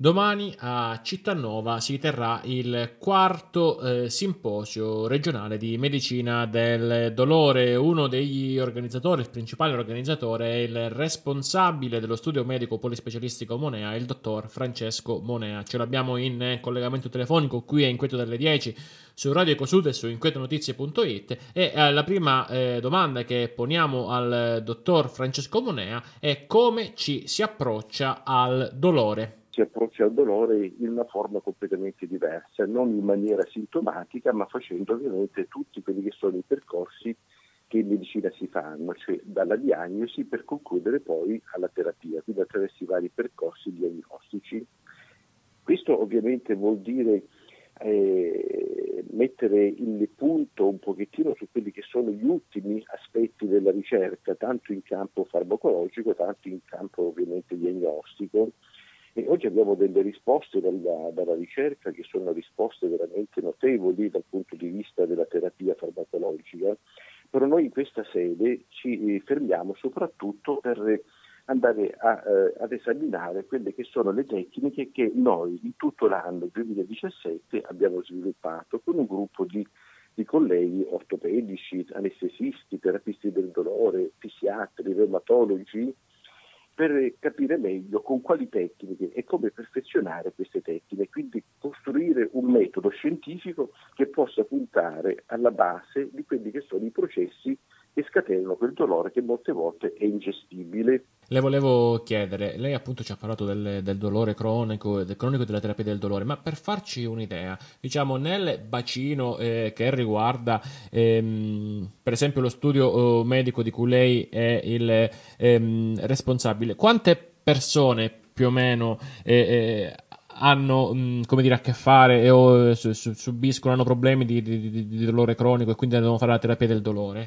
Domani a Cittanova si terrà il quarto simposio regionale di medicina del dolore. Uno degli organizzatori, il principale organizzatore, è il responsabile dello studio medico polispecialistico Monea, il dottor Francesco Monea. Ce l'abbiamo in collegamento telefonico qui a Inquieto delle 10 su Radio Ecosud e su inquietonotizie.it e la prima domanda che poniamo al dottor Francesco Monea è come ci si approccia al dolore. Si approccia al dolore in una forma completamente diversa, non in maniera sintomatica, ma facendo ovviamente tutti quelli che sono i percorsi che in medicina si fanno, cioè dalla diagnosi per concludere poi alla terapia, quindi attraverso i vari percorsi diagnostici. Questo ovviamente vuol dire mettere il punto un pochettino su quelli che sono gli ultimi aspetti della ricerca, tanto in campo farmacologico, tanto in campo ovviamente diagnostico. E oggi abbiamo delle risposte dalla ricerca che sono risposte veramente notevoli dal punto di vista della terapia farmacologica, però noi in questa sede ci fermiamo soprattutto per andare ad esaminare quelle che sono le tecniche che noi in tutto l'anno 2017 abbiamo sviluppato con un gruppo di colleghi ortopedici, anestesisti, terapisti del dolore, fisiatri, reumatologi, per capire meglio con quali tecniche e come perfezionare queste tecniche, quindi costruire un metodo scientifico che possa puntare alla base di quelli che sono i processi che scatenano quel dolore che molte volte è ingestibile. Le volevo chiedere, lei appunto ci ha parlato del dolore cronico, del cronico della terapia del dolore, ma per farci un'idea, diciamo nel bacino che riguarda per esempio lo studio medico di cui lei è il responsabile, quante persone più o meno hanno come dire, a che fare o subiscono, hanno problemi di dolore cronico e quindi devono fare la terapia del dolore?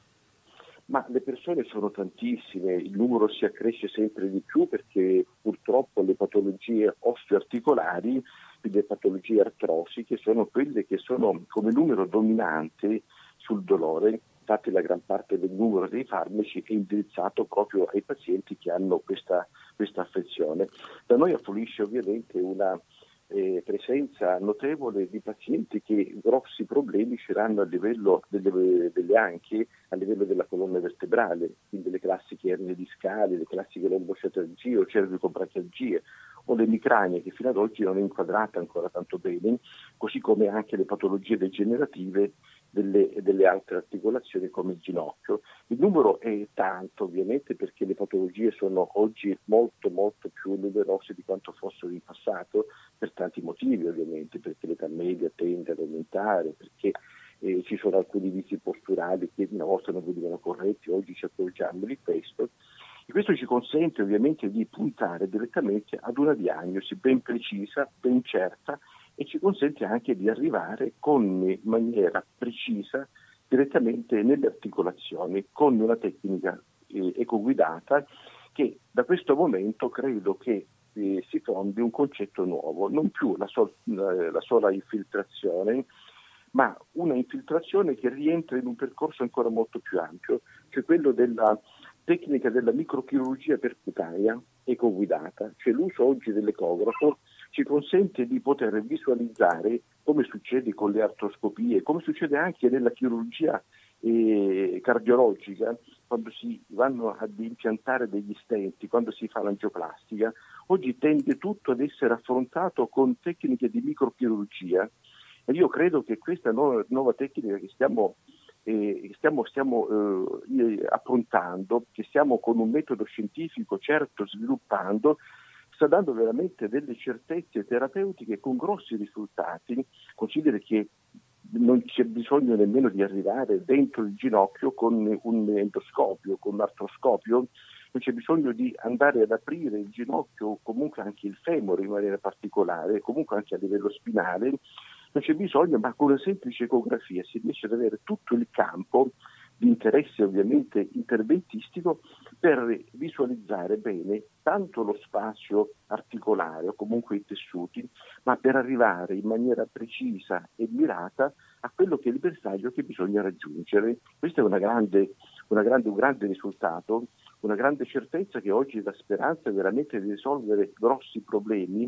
Ma le persone sono tantissime, il numero si accresce sempre di più perché purtroppo le patologie osteoarticolari, quindi le patologie artrosiche, sono quelle che sono come numero dominante sul dolore. Infatti la gran parte del numero dei farmaci è indirizzato proprio ai pazienti che hanno questa affezione. Da noi affluisce ovviamente una presenza notevole di pazienti che grossi problemi ce l'hanno a livello delle anche, a livello della colonna vertebrale, quindi le classiche ernie discali, le classiche lombocefalgie o cervicobrachialgie o l'emicrania che fino ad oggi non è inquadrata ancora tanto bene, così come anche le patologie degenerative delle altre articolazioni come il ginocchio. Il numero è tanto ovviamente perché le patologie sono oggi molto molto più numerose di quanto fossero in passato per tanti motivi ovviamente, perché l'età media tende ad aumentare, perché ci sono alcuni vizi posturali che una volta non venivano corretti, oggi ci accorgiamo di questo. E questo ci consente ovviamente di puntare direttamente ad una diagnosi ben precisa, ben certa e ci consente anche di arrivare in maniera precisa direttamente nelle articolazioni con una tecnica ecoguidata che da questo momento credo che si fondi un concetto nuovo, non più la sola infiltrazione, ma una infiltrazione che rientra in un percorso ancora molto più ampio, cioè quello della tecnica della microchirurgia percutanea ecoguidata, cioè l'uso oggi dell'ecografo ci consente di poter visualizzare, come succede con le artroscopie, come succede anche nella chirurgia cardiologica, quando si vanno ad impiantare degli stenti, quando si fa l'angioplastica, oggi tende tutto ad essere affrontato con tecniche di microchirurgia e io credo che questa nuova tecnica che stiamo approntando, che stiamo con un metodo scientifico certo sviluppando, sta dando veramente delle certezze terapeutiche con grossi risultati. Consideri che non c'è bisogno nemmeno di arrivare dentro il ginocchio con un endoscopio, con un artroscopio, non c'è bisogno di andare ad aprire il ginocchio, comunque anche il femore in maniera particolare, comunque anche a livello spinale, non c'è bisogno, ma con una semplice ecografia si riesce ad avere tutto il campo di interesse ovviamente interventistico per visualizzare bene tanto lo spazio articolare o comunque i tessuti, ma per arrivare in maniera precisa e mirata a quello che è il bersaglio che bisogna raggiungere. Questo è un grande risultato, una grande certezza che oggi dà speranza veramente di risolvere grossi problemi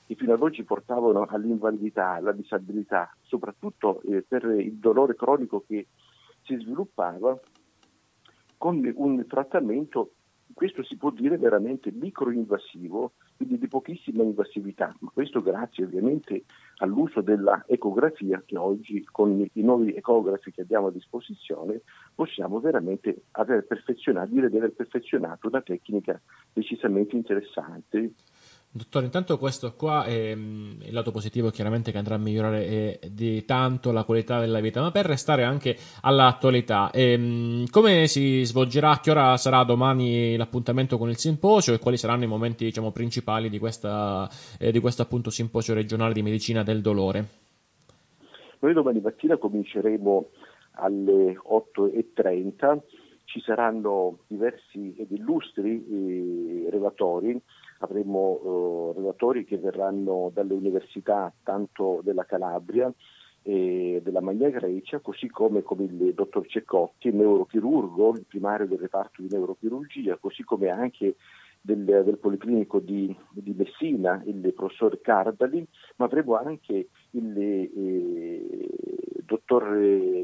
che fino ad oggi portavano all'invalidità, alla disabilità, soprattutto per il dolore cronico che si sviluppava, con un trattamento, questo si può dire veramente microinvasivo, quindi di pochissima invasività, ma questo grazie ovviamente all'uso della ecografia, che oggi con i nuovi ecografi che abbiamo a disposizione possiamo veramente dire di aver perfezionato una tecnica decisamente interessante. Dottore, intanto questo qua è il lato positivo, chiaramente, che andrà a migliorare di tanto la qualità della vita, ma per restare anche all'attualità, come si svolgerà, a che ora sarà domani l'appuntamento con il simposio e quali saranno i momenti, diciamo, principali di questo appunto simposio regionale di medicina del dolore? Noi domani mattina cominceremo alle 8:30, ci saranno diversi ed illustri relatori. Avremo relatori che verranno dalle università tanto della Calabria e della Magna Grecia, così come il dottor Ceccotti, neurochirurgo, il primario del reparto di neurochirurgia, così come anche del Policlinico di Messina, il professor Cardali, ma avremo anche il dottor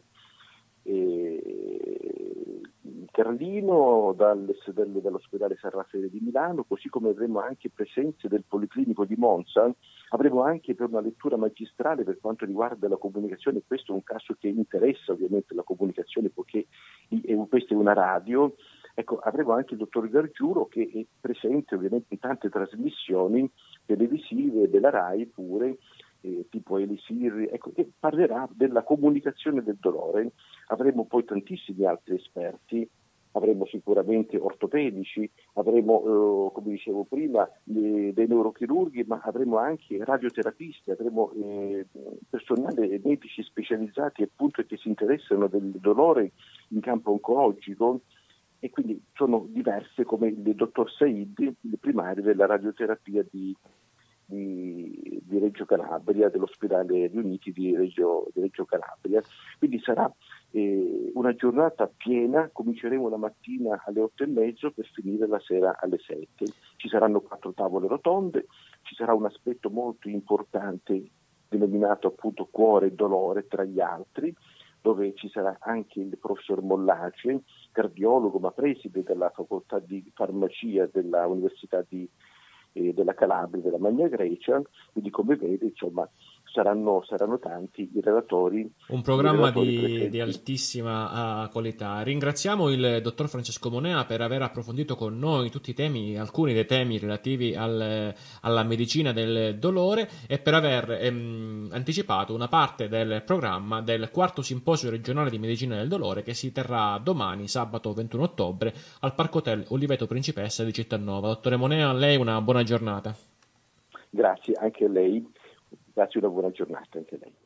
Carlino dall'ospedale San Raffaele di Milano, così come avremo anche presenze del Policlinico di Monza. Avremo anche per una lettura magistrale per quanto riguarda la comunicazione, questo è un caso che interessa ovviamente la comunicazione poiché questa è una radio. Ecco, avremo anche il dottor Gargiuro che è presente ovviamente in tante trasmissioni televisive della RAI pure, tipo Elisir, ecco, che parlerà della comunicazione del dolore. Avremo poi tantissimi altri esperti, avremo sicuramente ortopedici, avremo, come dicevo prima, dei neurochirurghi, ma avremo anche radioterapisti, avremo personale medici specializzati appunto che si interessano del dolore in campo oncologico, e quindi sono diverse, come il dottor Said, il primario della radioterapia di Reggio Calabria, dell'ospedale riuniti di Reggio Calabria. Quindi sarà una giornata piena, cominceremo la mattina alle 8:30 per finire la sera alle 7. Ci saranno 4 tavole rotonde, ci sarà un aspetto molto importante denominato appunto cuore e dolore tra gli altri, dove ci sarà anche il professor Mollace, cardiologo ma preside della facoltà di farmacia della Università della Calabria, della Magna Grecia, quindi come vede insomma saranno tanti i relatori. Un programma di altissima qualità. Ringraziamo il dottor Francesco Monea per aver approfondito con noi tutti i temi, alcuni dei temi relativi alla medicina del dolore, e per aver anticipato una parte del programma del 4° simposio regionale di medicina del dolore che si terrà domani, sabato 21 ottobre, al Parco Hotel Oliveto Principessa di Cittanova. Dottore Monea, a lei una buona giornata. Grazie, anche a lei. Grazie, una buona giornata anche a lei.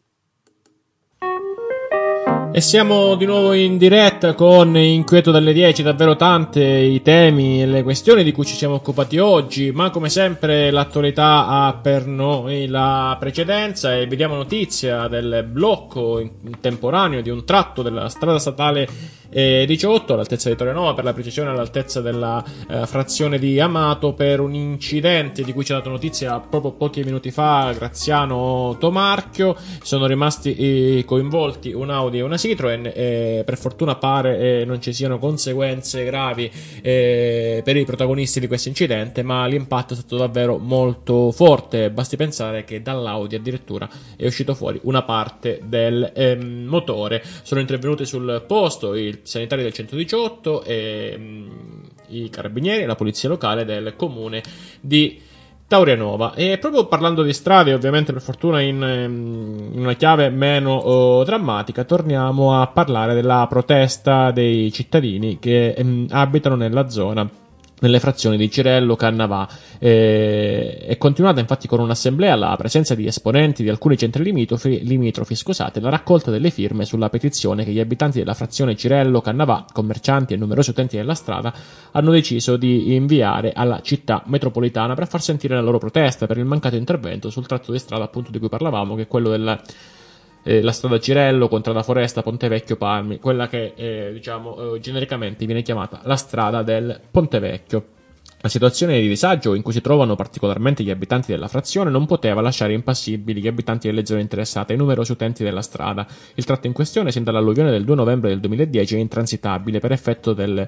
E siamo di nuovo in diretta con Inquieto dalle 10, davvero tante i temi e le questioni di cui ci siamo occupati oggi, ma come sempre l'attualità ha per noi la precedenza e vediamo notizia del blocco temporaneo di un tratto della strada statale 18 all'altezza di Torianova, per la precisione all'altezza della frazione di Amato, per un incidente di cui ci ha dato notizia proprio pochi minuti fa Graziano Tomarchio. Sono rimasti coinvolti un Audi e una Citroen, per fortuna pare non ci siano conseguenze gravi per i protagonisti di questo incidente, ma l'impatto è stato davvero molto forte. Basti pensare che dall'Audi addirittura è uscito fuori una parte del motore. Sono intervenuti sul posto il sanitari del 118 e i carabinieri e la polizia locale del comune di Taurianova. E proprio parlando di strade, ovviamente per fortuna in una chiave meno drammatica, torniamo a parlare della protesta dei cittadini che abitano nella zona, nelle frazioni di Cirello, Cannavà. È continuata infatti con un'assemblea alla presenza di esponenti di alcuni centri limitrofi, la raccolta delle firme sulla petizione che gli abitanti della frazione Cirello, Cannavà, commercianti e numerosi utenti della strada hanno deciso di inviare alla città metropolitana per far sentire la loro protesta per il mancato intervento sul tratto di strada appunto di cui parlavamo, che è quello della la strada Cirello, Contrada Foresta, Ponte Vecchio Palmi, quella che genericamente viene chiamata la strada del Ponte Vecchio. La situazione di disagio in cui si trovano particolarmente gli abitanti della frazione non poteva lasciare impassibili gli abitanti delle zone interessate e i numerosi utenti della strada. Il tratto in questione, sin dall'alluvione del 2 novembre del 2010, è intransitabile per effetto del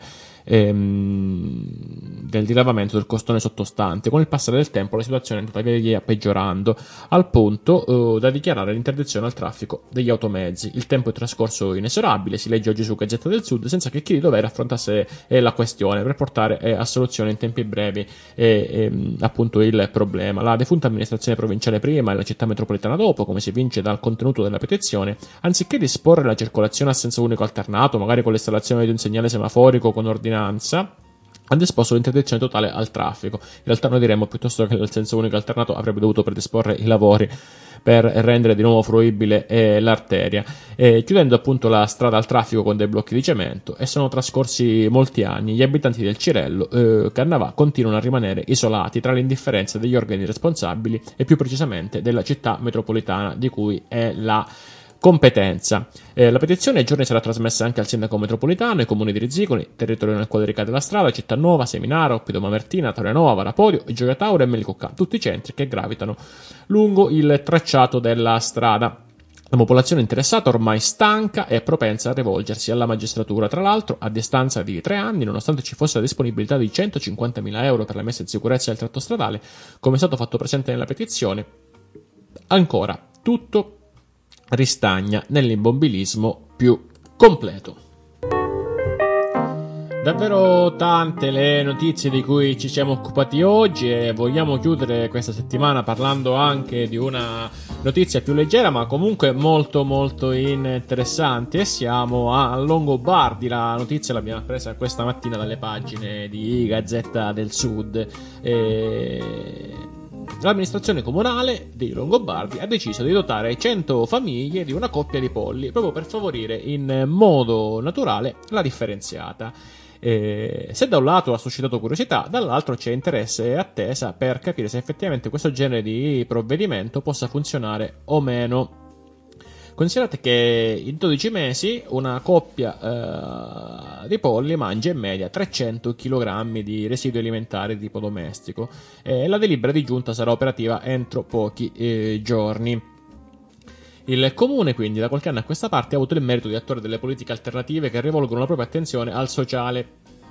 dilavamento del costone sottostante. Con il passare del tempo la situazione è andata via via peggiorando, al punto da dichiarare l'interdizione al traffico degli automezzi. Il tempo è trascorso inesorabile, si legge oggi su Gazzetta del Sud, senza che chi di dovere affrontasse la questione per portare a soluzione in tempi brevi appunto il problema. La defunta amministrazione provinciale prima e la città metropolitana dopo, come si evince dal contenuto della petizione, anziché disporre la circolazione a senso unico alternato, magari con l'installazione di un segnale semaforico con ordinanza, ha disposto l'interdizione totale al traffico. In realtà noi diremmo piuttosto che il senso unico alternato avrebbe dovuto predisporre i lavori per rendere di nuovo fruibile l'arteria, chiudendo appunto la strada al traffico con dei blocchi di cemento. E sono trascorsi molti anni. Gli abitanti del Cirello, Cannavà, continuano a rimanere isolati tra l'indifferenza degli organi responsabili e più precisamente della città metropolitana di cui è la competenza. La petizione a giorni sarà trasmessa anche al sindaco metropolitano, ai comuni di Rizziconi, territorio nel quale ricade la strada, Cittanova, Seminara, Oppido Mamertina, Torianova, Varapodio, Gioia Tauro e Melicocca, tutti centri che gravitano lungo il tracciato della strada. La popolazione interessata, ormai stanca, è propensa a rivolgersi alla magistratura. Tra l'altro, a distanza di 3 anni, nonostante ci fosse la disponibilità di 150.000 euro per la messa in sicurezza del tratto stradale, come è stato fatto presente nella petizione, ancora tutto ristagna nell'immobilismo più completo. Davvero tante le notizie di cui ci siamo occupati oggi e vogliamo chiudere questa settimana parlando anche di una notizia più leggera ma comunque molto molto interessante, e siamo a Longobardi. La notizia l'abbiamo presa questa mattina dalle pagine di Gazzetta del Sud. L'amministrazione comunale di Longobardi ha deciso di dotare 100 famiglie di una coppia di polli proprio per favorire in modo naturale la differenziata. Se da un lato ha suscitato curiosità, dall'altro c'è interesse e attesa per capire se effettivamente questo genere di provvedimento possa funzionare o meno. Considerate che in 12 mesi una coppia di polli mangia in media 300 kg di residui alimentari di tipo domestico, e la delibera di giunta sarà operativa entro pochi giorni. Il comune quindi da qualche anno a questa parte ha avuto il merito di attuare delle politiche alternative che rivolgono la propria attenzione al sociale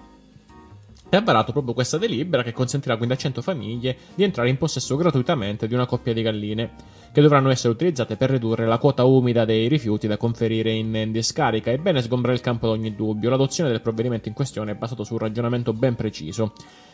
e ha varato proprio questa delibera che consentirà quindi a 100 famiglie di entrare in possesso gratuitamente di una coppia di galline che dovranno essere utilizzate per ridurre la quota umida dei rifiuti da conferire in discarica. Ebbene, sgombrare il campo da ogni dubbio, l'adozione del provvedimento in questione è basato su un ragionamento ben preciso.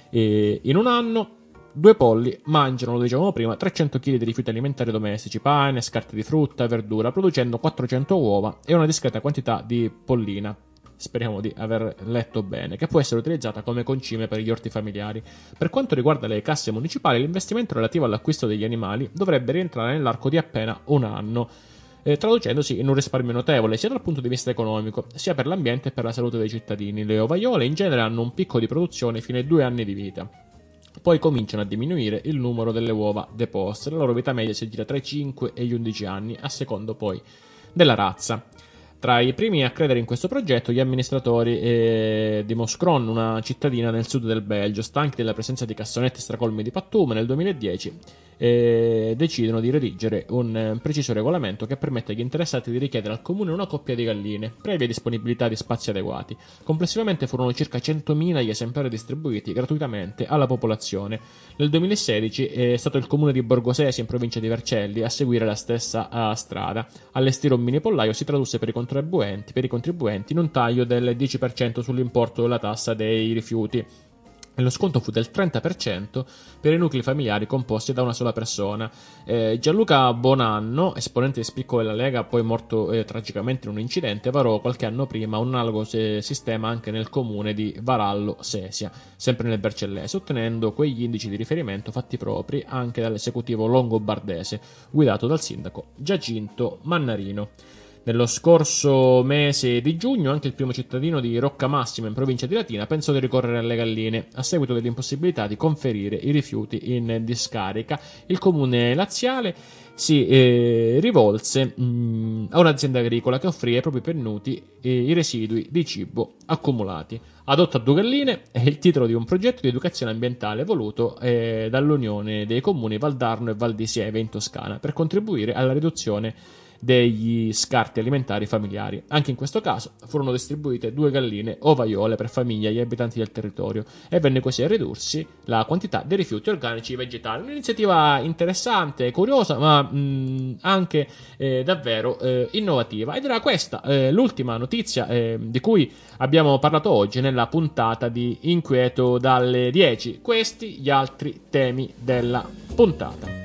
In un anno 2 polli mangiano, lo dicevamo prima, 300 kg di rifiuti alimentari domestici, pane, scarti di frutta e verdura, producendo 400 uova e una discreta quantità di pollina. Speriamo di aver letto bene, che può essere utilizzata come concime per gli orti familiari. Per quanto riguarda le casse municipali, l'investimento relativo all'acquisto degli animali dovrebbe rientrare nell'arco di appena un anno, traducendosi in un risparmio notevole sia dal punto di vista economico, sia per l'ambiente e per la salute dei cittadini. Le ovaiole in genere hanno un picco di produzione fino ai 2 anni di vita. Poi cominciano a diminuire il numero delle uova deposte. La loro vita media si aggira tra i 5 e gli 11 anni, a secondo poi della razza. Tra i primi a credere in questo progetto gli amministratori di Moscron, una cittadina nel sud del Belgio. Stanchi della presenza di cassonetti stracolmi di pattume, nel 2010 decidono di redigere un preciso regolamento che permette agli interessati di richiedere al comune una coppia di galline, previa disponibilità di spazi adeguati. Complessivamente furono circa 100.000 gli esemplari distribuiti gratuitamente alla popolazione. Nel 2016 è stato il comune di Borgosesi, in provincia di Vercelli, a seguire la stessa strada. Allestire un mini pollaio si tradusse per i contribuenti in un taglio del 10% sull'importo della tassa dei rifiuti. E lo sconto fu del 30% per i nuclei familiari composti da una sola persona. Gianluca Bonanno, esponente di spicco della Lega, poi morto tragicamente in un incidente, varò qualche anno prima un analogo sistema anche nel comune di Varallo Sesia, sempre nel Vercellese, ottenendo quegli indici di riferimento fatti propri anche dall'esecutivo longobardese, guidato dal sindaco Giacinto Mannarino. Nello scorso mese di giugno anche il primo cittadino di Roccamassima in provincia di Latina pensò di ricorrere alle galline. A seguito dell'impossibilità di conferire i rifiuti in discarica, il comune laziale si rivolse a un'azienda agricola che offrì ai propri pennuti i residui di cibo accumulati. Adotta 2 galline è il titolo di un progetto di educazione ambientale voluto dall'Unione dei Comuni Valdarno e Val di Sieve in Toscana per contribuire alla riduzione degli scarti alimentari familiari. Anche in questo caso furono distribuite 2 galline ovaiole per famiglie agli abitanti del territorio e venne così a ridursi la quantità dei rifiuti organici vegetali. Un'iniziativa interessante, curiosa, ma anche davvero innovativa. Ed era questa l'ultima notizia di cui abbiamo parlato oggi nella puntata di Inquieto dalle 10. Questi gli altri temi della puntata.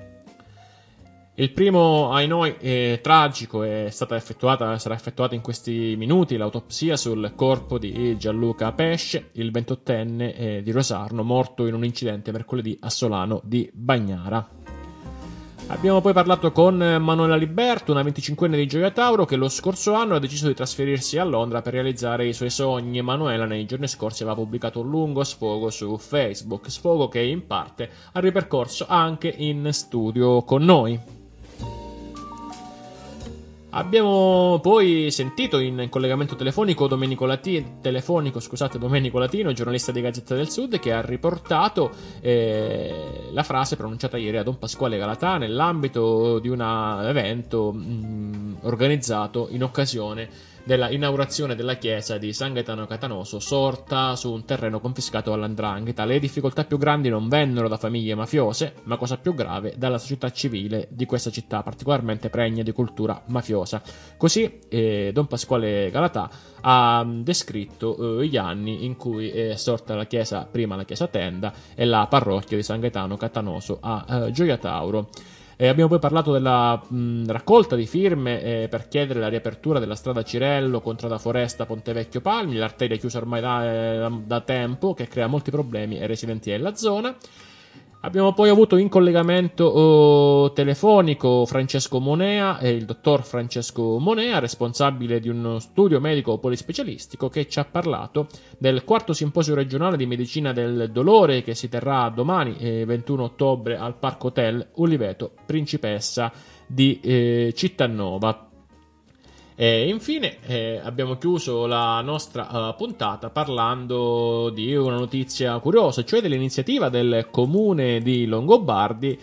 Il primo, ai noi, tragico, sarà effettuata in questi minuti l'autopsia sul corpo di Gianluca Pesce, il 28enne di Rosarno, morto in un incidente mercoledì a Solano di Bagnara. Abbiamo poi parlato con Manuela Liberto, una 25enne di Gioia Tauro, che lo scorso anno ha deciso di trasferirsi a Londra per realizzare i suoi sogni. Manuela nei giorni scorsi aveva pubblicato un lungo sfogo su Facebook, sfogo che in parte ha ripercorso anche in studio con noi. Abbiamo poi sentito in collegamento telefonico Domenico Latino, giornalista di Gazzetta del Sud, che ha riportato la frase pronunciata ieri a Don Pasquale Galatà nell'ambito di un evento organizzato in occasione della inaugurazione della chiesa di San Gaetano Catanoso, sorta su un terreno confiscato dall''ndrangheta. Le difficoltà più grandi non vennero da famiglie mafiose, ma cosa più grave, dalla società civile di questa città, particolarmente pregna di cultura mafiosa. Così Don Pasquale Galatà ha descritto gli anni in cui è sorta la chiesa, prima la chiesa tenda e la parrocchia di San Gaetano Catanoso a Gioia Tauro. Abbiamo poi parlato della raccolta di firme per chiedere la riapertura della strada Cirello, Contrada Foresta, Pontevecchio Palmi, l'arteria chiusa ormai da tempo che crea molti problemi ai residenti della zona. Abbiamo poi avuto in collegamento telefonico Francesco Monea, il dottor Francesco Monea, responsabile di uno studio medico polispecialistico, che ci ha parlato del 4° simposio regionale di medicina del dolore che si terrà domani 21 ottobre al Parco Hotel Uliveto Principessa di Cittanova. E infine abbiamo chiuso la nostra puntata parlando di una notizia curiosa, cioè dell'iniziativa del comune di Longobardi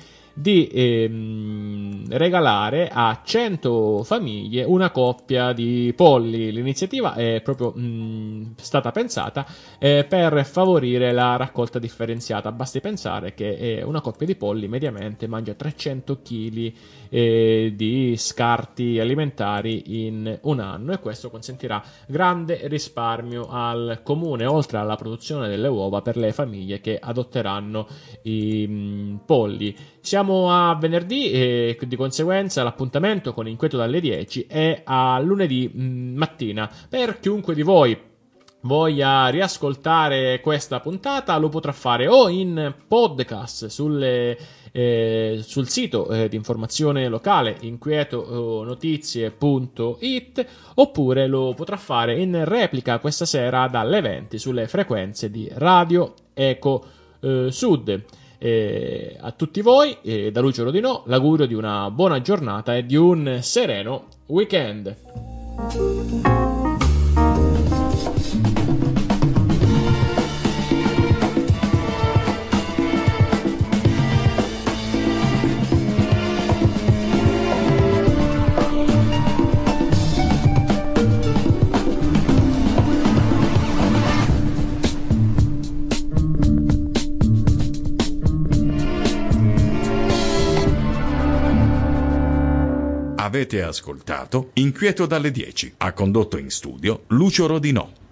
di regalare a 100 famiglie una coppia di polli. L'iniziativa è proprio stata pensata per favorire la raccolta differenziata. Basti pensare che una coppia di polli mediamente mangia 300 kg di scarti alimentari in un anno, e questo consentirà grande risparmio al comune, oltre alla produzione delle uova per le famiglie che adotteranno i polli. Siamo a venerdì e di conseguenza l'appuntamento con Inquieto dalle 10 è a lunedì mattina. Per chiunque di voi voglia riascoltare questa puntata, lo potrà fare o in podcast sul sito di informazione locale inquietonotizie.it, oppure lo potrà fare in replica questa sera dalle 20 sulle frequenze di Radio Eco Sud. A tutti voi, da Lucio Rodinò, l'augurio di una buona giornata e di un sereno weekend. Avete ascoltato Inquieto dalle 10. Ha condotto in studio Lucio Rodinò.